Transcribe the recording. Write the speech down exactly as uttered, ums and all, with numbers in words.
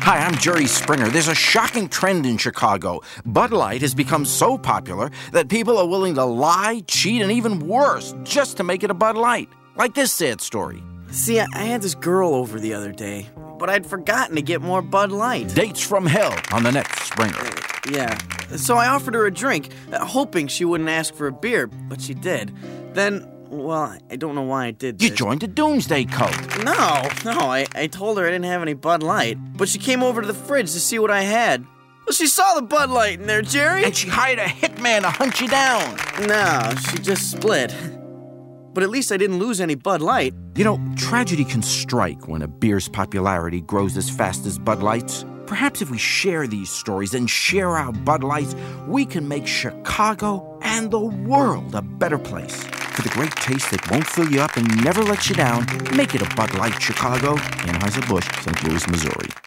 Hi, I'm Jerry Springer. There's a shocking trend in Chicago. Bud Light has become so popular that people are willing to lie, cheat, and even worse, just to make it a Bud Light. Like this sad story. See, I had this girl over the other day, but I'd forgotten to get more Bud Light. Dates from hell on the next Springer. Uh, yeah. So I offered her a drink, uh, hoping she wouldn't ask for a beer, but she did. Then, well, I don't know why I did this. You joined the Doomsday Cult. No, no, I, I told her I didn't have any Bud Light, but she came over to the fridge to see what I had. Well, she saw the Bud Light in there, Jerry. And she hired a hitman to hunt you down. No, she just split. But at least I didn't lose any Bud Light. You know, tragedy can strike when a beer's popularity grows as fast as Bud Light's. Perhaps if we share these stories and share our Bud Lights, we can make Chicago and the world a better place. For the great taste that won't fill you up and never lets you down, make it a Bud Light Chicago, Anheuser-Busch, Saint Louis, Missouri.